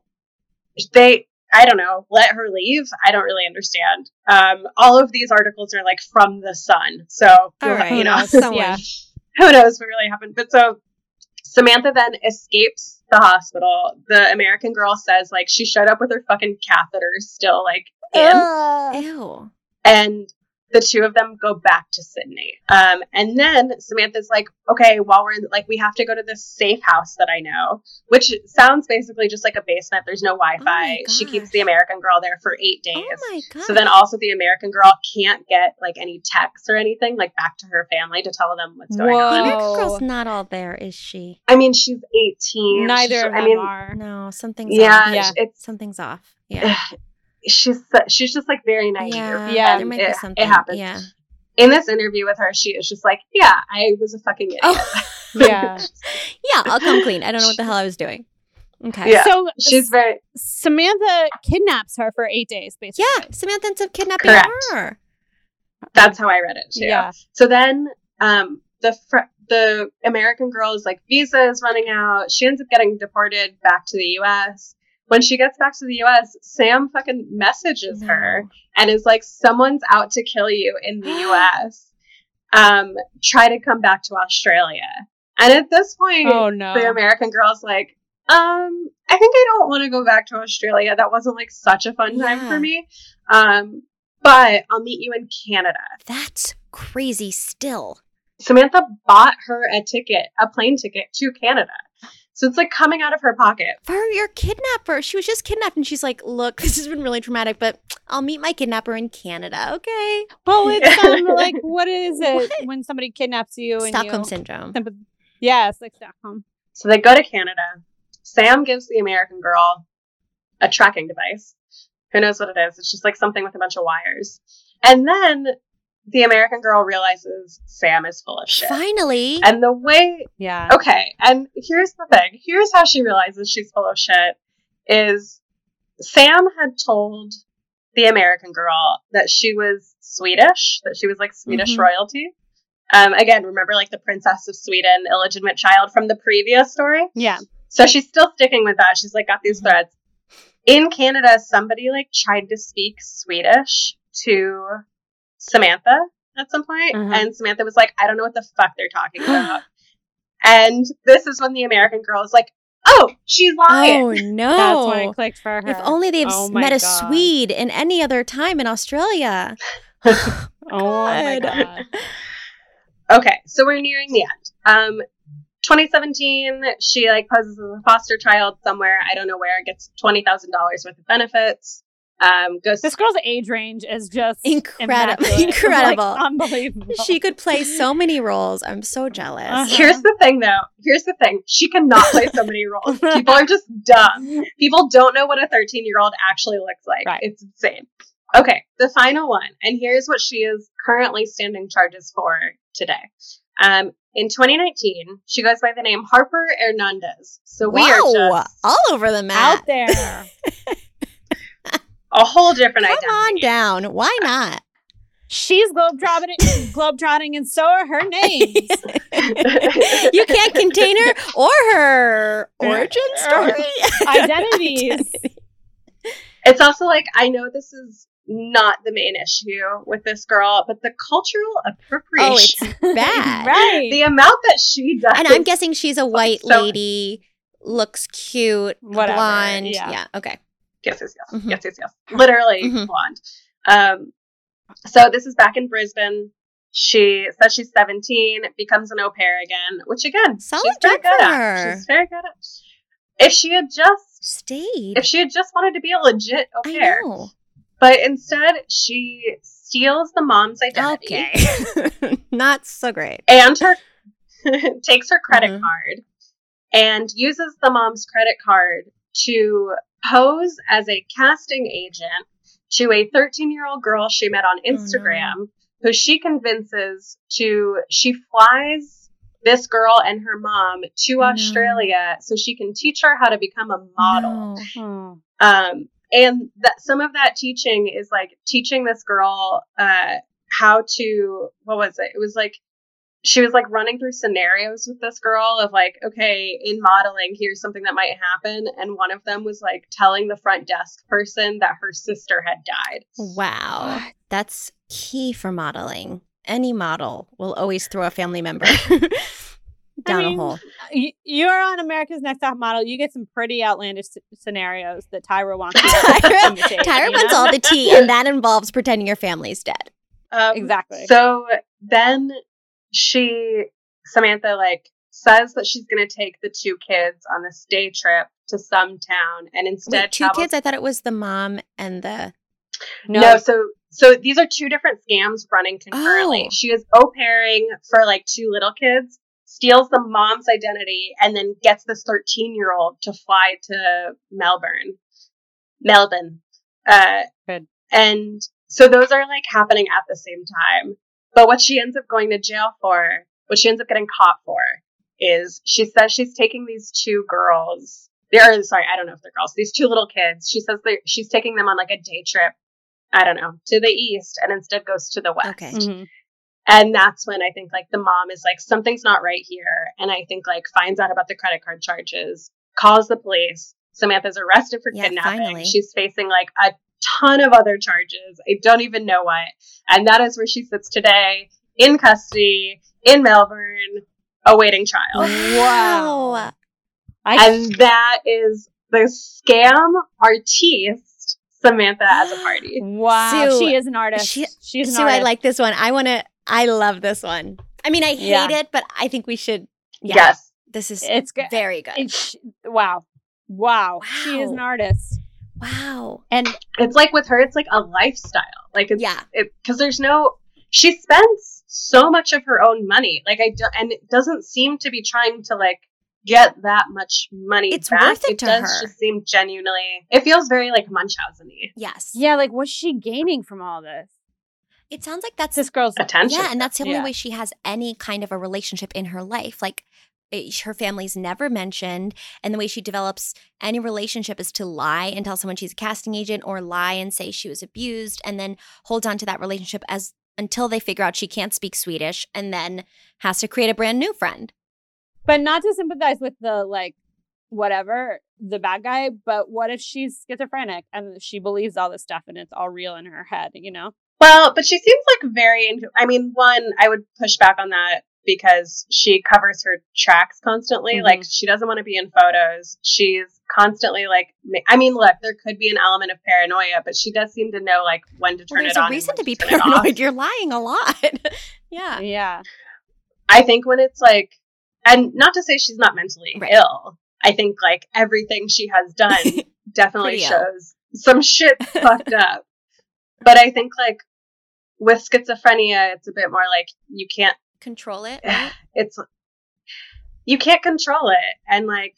they, I don't know, let her leave. I don't really understand. Um, all of these articles are like from the Sun, so All you'll- right. you know, knows? someone. Yeah. who knows what really happened. But so Samantha then escapes the hospital. The American girl says like she showed up with her fucking catheters still like in. Ugh. Ew. And the two of them go back to Sydney. Um, and then Samantha's like, okay, while we're in, like, we have to go to this safe house that I know, which sounds basically just like a basement. There's no Wi-Fi. my She keeps gosh. the American girl there for eight days. Oh my god. So then also the American girl can't get like any texts or anything like back to her family to tell them what's going Whoa. the on. American Oh. girl's not all there, is she? I mean, she's eighteen. Neither She's- of I them mean, are. No, something's yeah, off. Yeah. it's Something's off. Yeah. she's she's just like very naive. Yeah. Yeah. There might it, be something. It happens. Yeah. In this interview with her, she is just like, yeah, I was a fucking idiot. Oh. Yeah. Yeah, I'll come clean. I don't know what the hell I was doing. Okay. Yeah. So She's very Samantha kidnaps her for eight days, basically. Yeah, Samantha ends up kidnapping Correct. her. that's how I read it too. Yeah. So then um the fr- the American girl's like visa is running out. She ends up getting deported back to the U S. When she gets back to the U S, Sam fucking messages No. her and is like, someone's out to kill you in the U S. Um, try to come back to Australia. And at this point, Oh no. the American girl's like, um, I think I don't want to go back to Australia. That wasn't like such a fun time Yeah. for me. Um, but I'll meet you in Canada. That's crazy still. Samantha bought her a ticket, a plane ticket to Canada. So it's like coming out of her pocket. For your kidnapper. She was just kidnapped and she's like, look, this has been really traumatic, but I'll meet my kidnapper in Canada. Okay. Well, it's um, like, what is it What? when somebody kidnaps you and Stockholm you... syndrome. Yeah, it's like Stockholm. So they go to Canada. Sam gives the American girl a tracking device. Who knows what it is? It's just like something with a bunch of wires. And then the American girl realizes Sam is full of shit. Finally. And the way, Yeah. okay, and here's the thing. Here's how she realizes she's full of shit is Sam had told the American girl that she was Swedish, that she was like Swedish Mhm. royalty. Um, again, remember like the Princess of Sweden, illegitimate child from the previous story? Yeah. So she's still sticking with that. She's like got these Mhm. threads. In Canada, somebody like tried to speak Swedish to Samantha at some point, Uh-huh. and Samantha was like, I don't know what the fuck they're talking about. And this is when the American girl is like, oh, she's lying. Oh no! That's when it clicked for her. If only they've Oh s- my met a God. Swede in any other time in Australia. Oh my God. God. Okay, so we're nearing the end. Um, twenty seventeen, she like poses as a foster child somewhere. I don't know where. Gets twenty thousand dollars worth of benefits. Um, goes. This girl's age range is just Incredible. immaculate. Incredible. Like, unbelievable. She could play so many roles. I'm so jealous. Uh-huh. Here's the thing, though. Here's the thing. She cannot play so many roles. People are just dumb. People don't know what a thirteen-year-old actually looks like. Right. It's insane. Okay, the final one. And here's what she is currently standing charges for today. Um, in twenty nineteen, she goes by the name Harper Hernandez. So we are Wow, just all over the map. out there. a whole different Come on identity. down. Why not? She's globetrotting, globetrotting, and so are her names. You can't contain her or her origin story. Identities. It's also like, I know this is not the main issue with this girl, but the cultural Oh, appropriation. it's bad. Right. The amount that she does. And I'm guessing she's a white So- lady, looks cute, Whatever, blonde. yeah. Yeah, okay. Yes, yes, yes. Mhm. Yes, yes, yes. Literally Mhm. blonde. Um, so this is back in Brisbane. She says she's seventeen, becomes an au pair again, which again, Solid she's very job good for at. her. She's very good at. If she had just, Stayed. if she had just wanted to be a legit au I pair, know. but instead she steals the mom's identity Okay. Not so great. and her takes her credit Mhm. card and uses the mom's credit card to pose as a casting agent to a thirteen-year-old girl she met on Instagram, who she convinces to, she flies this girl and her mom to No. Australia so she can teach her how to become a model. No. Oh. Um, and that some of that teaching is like teaching this girl uh, how to, what was it? It was like, she was like running through scenarios with this girl of like, okay, in modeling, here's something that might happen. And one of them was like telling the front desk person that her sister had died. Wow. That's key for modeling. Any model will always throw a family member down mean, a hole. Y- You're on America's Next Top Model. You get some pretty outlandish s- scenarios that Tyra wants you to Tyra, imitate, Tyra you wants know? all the tea, and that involves pretending your family's dead. Um, Exactly. So then she, Samantha, like says that she's going to take the two kids on this day trip to some town and instead Wait, two travels- kids? I thought it was the mom and the. No. so so these are two different scams running concurrently. Oh. She is au pairing for like two little kids, steals the mom's identity, and then gets this thirteen-year-old to fly to Melbourne. Melbourne. Uh, Good. And so those are like happening at the same time. But what she ends up going to jail for, what she ends up getting caught for, is she says she's taking these two girls. They're sorry, I don't know if they're girls. These two little kids. She says they're, she's taking them on like a day trip. I don't know, to the east, and instead goes to the west. Okay. Mhm. And that's when I think like the mom is like, something's not right here. And I think like finds out about the credit card charges, calls the police. Samantha's arrested for Yeah, kidnapping. finally. She's facing like a ton of other charges. I don't even know what. And that is where she sits today in custody in Melbourne, awaiting trial. Wow. I, And that is the scam artiste Samantha as a party. wow. Sue, she is an artist. she- She's an Sue, artist. I like this one. I want to. I love this one. I mean, I hate Yeah. it, but I think we should. Yeah, Yes. This is It's good. very good. It's, wow. Wow. She is an Wow. artist. Wow. And It's like with her, it's like a lifestyle. Like it's, Yeah. because there's no, she spends so much of her own money. Like I do, and it doesn't seem to be trying to like get that much money It's back. worth it to does her. just seem genuinely, it feels very like Munchausen-y. Yes. yeah, like what's she gaining from all this? It sounds like that's This girl's Attention. yeah, and that's the only Yeah. way she has any kind of a relationship in her life. Like it, her family's never mentioned. And the way she develops any relationship is to lie and tell someone she's a casting agent, or lie and say she was abused, and then holds on to that relationship as until they figure out she can't speak Swedish, and then has to create a brand new friend. But not to sympathize with the, like, whatever, the bad guy, but what if she's schizophrenic and she believes all this stuff and it's all real in her head, you know? Well, but she seems like very, I mean, one, I would push back on that because she covers her tracks constantly. Mm-hmm. Like, she doesn't want to be in photos. She's constantly like, I mean, look, there could be an element of paranoia, but she does seem to know, like, when to turn well, it on. There's a reason to be to paranoid. You're lying a lot. Yeah. Yeah. I think when it's like, and not to say she's not mentally right. ill, I think, like, everything she has done definitely Pretty shows ill. Some shit fucked up. But I think, like, with schizophrenia, it's a bit more like you can't control it. Right? It's you can't control it, and like,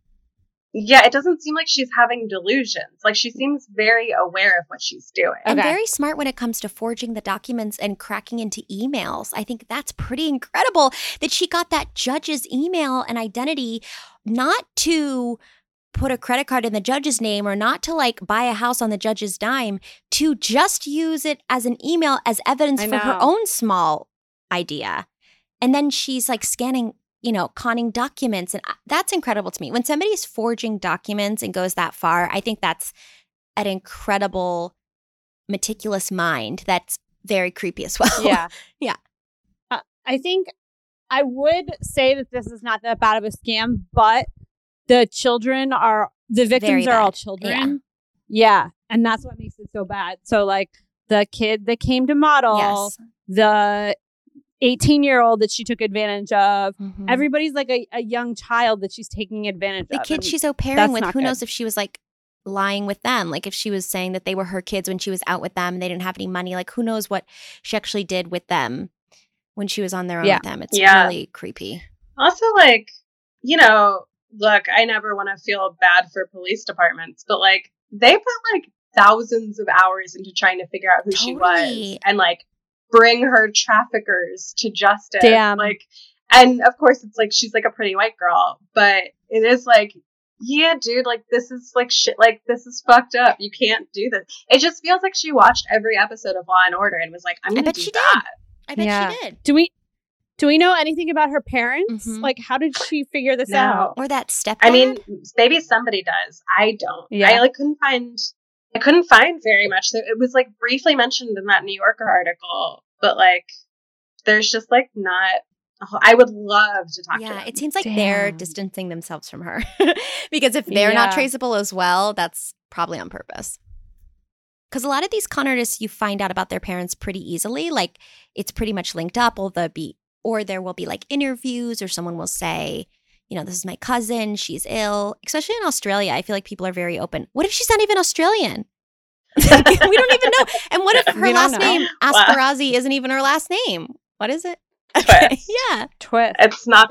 yeah, it doesn't seem like she's having delusions. Like, she seems very aware of what she's doing, and okay. very smart when it comes to forging the documents and cracking into emails. I think that's pretty incredible that she got that judge's email and identity, not to put a credit card in the judge's name or not to like buy a house on the judge's dime, to just use it as an email as evidence I for her know. own small idea. And then she's like scanning, you know, conning documents. And that's incredible to me. When somebody's forging documents and goes that far, I think that's an incredible, meticulous mind that's very creepy as well. Yeah. Yeah. Uh, I think I would say that this is not that bad of a scam, but the children are, the victims Very are all bad. children. Yeah. And that's what makes it so bad. So, like, the kid that came to model, Yes. the eighteen-year-old that she took advantage of, Mhm. everybody's like a, a young child that she's taking advantage The of. kids and she's au pairing that's with, not who good. knows if she was like lying with them, like if she was saying that they were her kids when she was out with them and they didn't have any money, like who knows what she actually did with them when she was on their own Yeah. with them. It's Yeah. really creepy. Also, like, you know, look, I never want to feel bad for police departments, but like, they put like thousands of hours into trying to figure out who she Totally. was and like bring her traffickers to justice. Damn. Like, and of course, it's like she's like a pretty white girl, but it is like, yeah, dude, like, this is like shit. Like, this is fucked up. You can't do this. It just feels like she watched every episode of Law and Order and was like, I'm I going to bet do she that. did. I bet Yeah. she did. Do we do we know anything about her parents? Mhm. Like, how did she figure this No. out? Or that stepdad. I mean, maybe somebody does. I don't. Yeah. I like couldn't find. I couldn't find very much. It was like briefly mentioned in that New Yorker article, but like, there's just like not. I would love to talk to yeah, them. it seems like they're Damn. distancing themselves from her. Because if they're not Yeah. traceable as well, that's probably on purpose. Because a lot of these con artists, you find out about their parents pretty easily. Like, it's pretty much linked up. Or they'll be, or there will be like interviews, or someone will say, you know, this is my cousin, she's ill. Especially in Australia, I feel like people are very open. What if she's not even Australian? We don't even know. And what if her We don't last know. name, Asperazzi, isn't even her last name? What is it? Twist. Yeah. Twist. It's not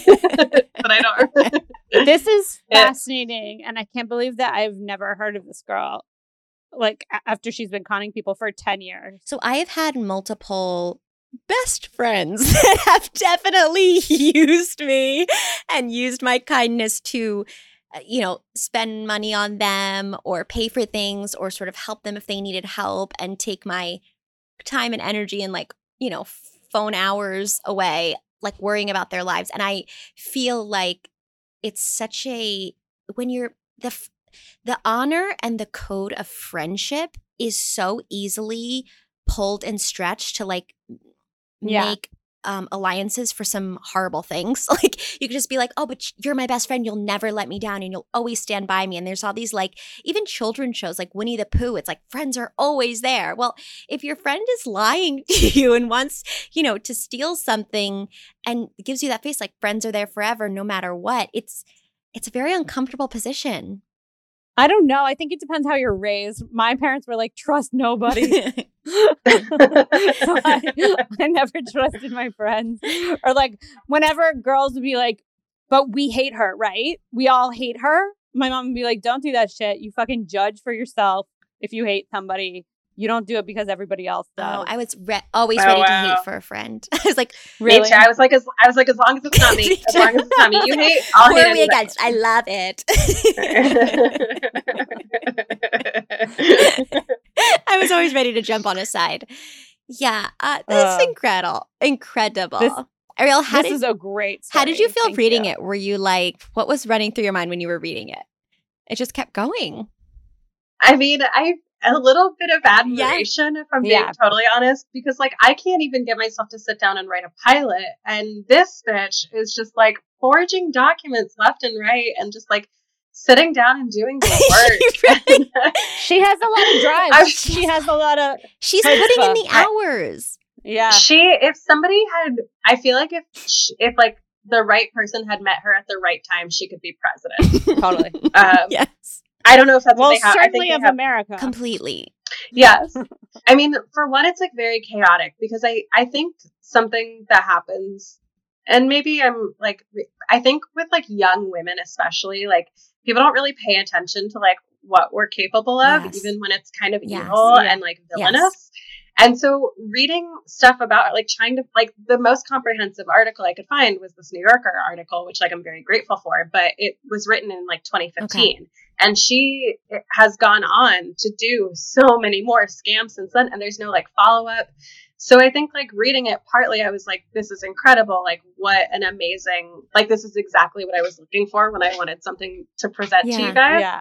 that, but I don't. This is Yeah. fascinating, and I can't believe that I've never heard of this girl. Like, a- after she's been conning people for ten years. So I have had multiple best friends that have definitely used me and used my kindness to, uh, you know, spend money on them or pay for things or sort of help them if they needed help and take my time and energy and like, you know, phone hours away, like worrying about their lives. And I feel like it's such a, when you're the, f- the honor and the code of friendship is so easily pulled and stretched to like Yeah. make um, alliances for some horrible things. Like you could just be like, oh, but you're my best friend. You'll never let me down and you'll always stand by me. And there's all these like even children's shows like Winnie the Pooh. It's like friends are always there. Well, if your friend is lying to you and wants, you know, to steal something and gives you that face like friends are there forever no matter what, it's it's a very uncomfortable position. I don't know. I think it depends how you're raised. My parents were like, trust nobody. so I, I never trusted my friends. Or like whenever girls would be like, but we hate her, right? We all hate her. My mom would be like, don't do that shit. You fucking judge for yourself if you hate somebody. You don't do it because everybody else does. Oh, I was re- always Oh, ready wow. to hate for a friend. I was like, really? Me too. I was like, as I was like, as long as it's not me, as long as it's not me, you hate. I'll who hate are we anybody. against? I love it. I was always ready to jump on his side. Yeah, uh, that's Uh, incredible. Incredible. this- Ariel, how this did is a great story. how did you feel Thank reading you. it? Were you like, what was running through your mind when you were reading it? It just kept going. I mean, I a little bit of admiration, if I'm being Yeah. totally honest, because like I can't even get myself to sit down and write a pilot, and this bitch is just like forging documents left and right, and just like sitting down and doing the work. Really? She has a lot of drive. I'm- she has a lot of She's Chutzpah. putting in the I- hours. yeah. She, if somebody had, I feel like if sh if like the right person had met her at the right time, she could be president. Totally. Um, Yes, I don't know if that's Well, what they have. I think certainly they of have America. completely. Yes. I mean, for one, it's like very chaotic because I, I think something that happens, and maybe I'm like, I think with like young women, especially, like people don't really pay attention to like what we're capable of, Yes. even when it's kind of Yes. evil Yeah. and like villainous. And so reading stuff about like trying to like the most comprehensive article I could find was this New Yorker article, which like I'm very grateful for, but it was written in like twenty fifteen. And she has gone on to do so many more scams since then. And there's no like follow up. So I think like reading it, partly I was like, this is incredible. Like what an amazing, like this is exactly what I was looking for when I wanted something to present to Yeah. you guys. Yeah.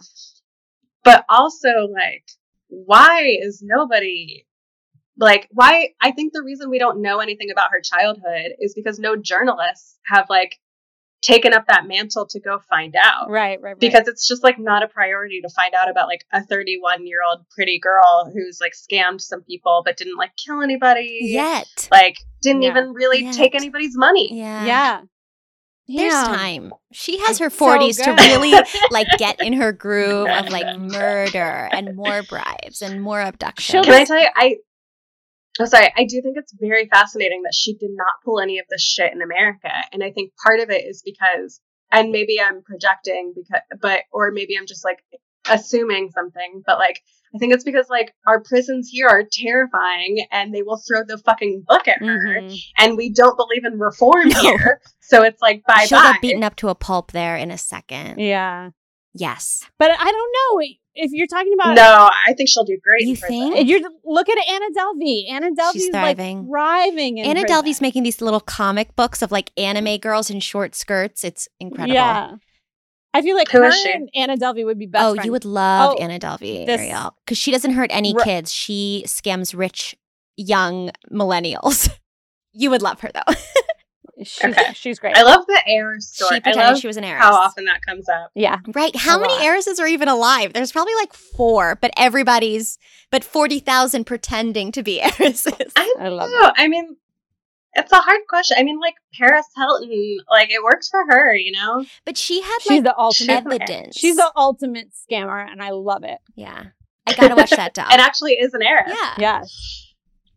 But also like, why is nobody like, why? I think the reason we don't know anything about her childhood is because no journalists have like taken up that mantle to go find out. Right, right, right. Because it's just like not a priority to find out about like a thirty-one year old pretty girl who's like scammed some people but didn't like kill anybody. Yet. Like didn't Yeah. even really Yet. take anybody's money. Yeah. yeah. There's Damn. time. She has her It's so forties to good. really like get in her groove of like murder and more bribes and more abductions. She'll Can I tell you, I, oh, sorry, I do think it's very fascinating that she did not pull any of this shit in America. And I think part of it is because, and maybe I'm projecting because, but, or maybe I'm just like assuming something, but like, I think it's because like our prisons here are terrifying and they will throw the fucking book at her. Mhm. And we don't believe in reform No. here. So it's like, bye She'll bye. get beaten up to a pulp there in a second. Yeah. Yes. But I don't know if you're talking about No, I think she'll do great. You in prison. think? If you're look at Anna Delvey. Anna Delvey's like thriving. thriving. In Anna prison. Delvey's making these little comic books of like anime girls in short skirts. It's incredible. Yeah. I feel like Who her is she? and Anna Delvey would be best Oh, friends. you would love Oh, Anna Delvey, this- Ariel, because she doesn't hurt any Ri- kids. She scams rich young millennials. You would love her though. She's, Okay. she's great. I love the heiress story. She I pretended love she was an heiress. how often that comes up. yeah. Right. How A many lot. heiresses are even alive? There's probably like four, but everybody's, but forty thousand pretending to be heiresses. I I love know. I mean, it's a hard question. I mean, like Paris Hilton, like it works for her, you know? But she had She's like the ultimate. evidence. She's the ultimate scammer, and I love it. Yeah. I gotta watch that doc. It actually is an heiress. Yeah. Yes.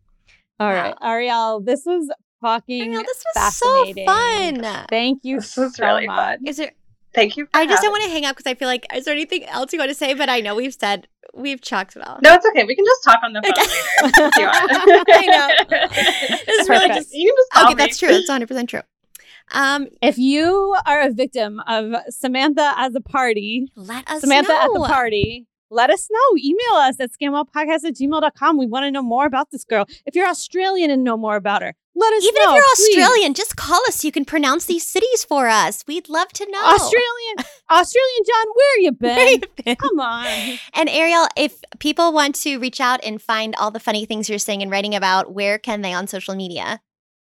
All Wow. right, Ariel, this was fucking Ariel, this was so fascinating. fun. Thank you This was so really much. fun. Is there Thank you. for I just don't having want to hang up because I feel like is there anything else you want to say? But I know we've said we've talked about. No, it's okay. We can just talk on the phone Okay. later if you want. I know. This is really Perfect. just You can just call okay. me. That's true. That's one hundred percent true. Um, If you are a victim of Samantha as a party, let us Samantha know. at the party, let us know. Email us at scamwellpodcast at gmail dot com. We want to know more about this girl. If you're Australian and know more about her, let us Even know. if you're please. Australian, just call us so you can pronounce these cities for us. We'd love to know. Australian, Australian John, where you been? Where you been? Come on. And Ariel, if people want to reach out and find all the funny things you're saying and writing about, where can they on social media?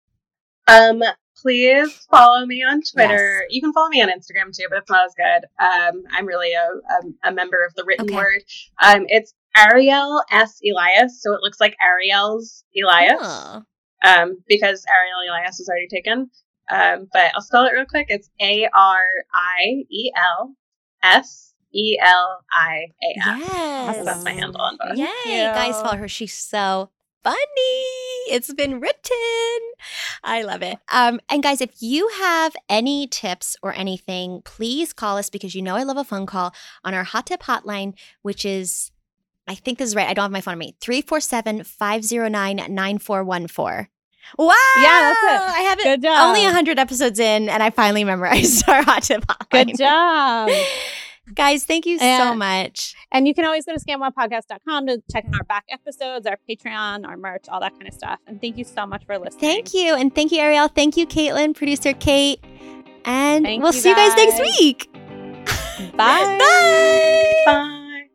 Um, please follow me on Twitter. You can follow me on Instagram too, but it's not as good. Um, I'm really a, a, a member of the written Okay. word. Um, it's Ariel S. Elias, so it looks like Ariel's Elias. Oh. Um, because Ariel Elias was already taken. Um, but I'll spell it real quick. It's A R I E L S E L I A S. Yes. That's my handle on both. Yay. you. Guys, follow her. She's so funny. It's been written. I love it. Um, and guys, if you have any tips or anything, please call us because you know I love a phone call on our hot tip hotline, which is I think this is right. I don't have my phone on me. three four seven, five zero nine, nine four one four. Wow. Yeah, that's it. I have it Good job. only one hundred episodes in, and I finally memorized our hot tip hotline. Good job. Guys, thank you And- so much. And you can always go to scam one podcast dot com to check out our back episodes, our Patreon, our merch, all that kind of stuff. And thank you so much for listening. Thank you. And thank you, Ariel. Thank you, Caitlin, producer Kate. And Thank we'll you, see you guys next guys. week. Bye. Bye. Bye.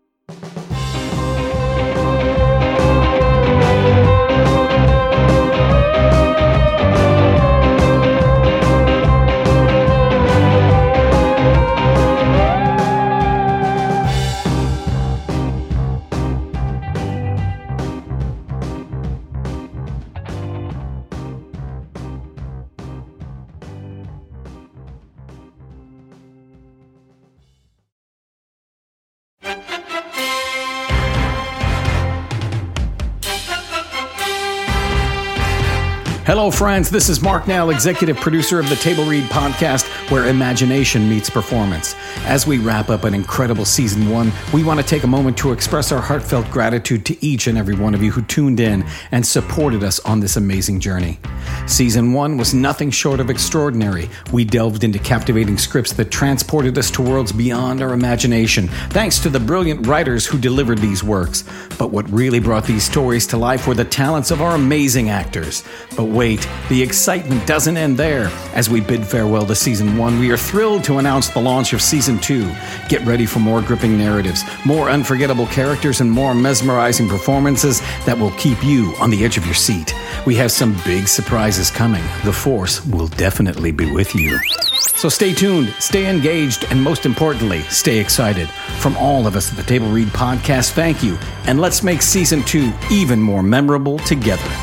Hello, friends. This is Mark Nell, executive producer of the Table Read podcast, where imagination meets performance. As we wrap up an incredible season one, we want to take a moment to express our heartfelt gratitude to each and every one of you who tuned in and supported us on this amazing journey. Season one was nothing short of extraordinary. We delved into captivating scripts that transported us to worlds beyond our imagination, thanks to the brilliant writers who delivered these works. But what really brought these stories to life were the talents of our amazing actors. But wait, the excitement doesn't end there. As we bid farewell to season one, we are thrilled to announce the launch of season two. Get ready for more gripping narratives, more unforgettable characters, and more mesmerizing performances that will keep you on the edge of your seat. We have some big surprises coming. The Force will definitely be with you. So stay tuned, stay engaged, and most importantly, stay excited. From all of us at the Table Read podcast, thank you, and let's make season two even more memorable together.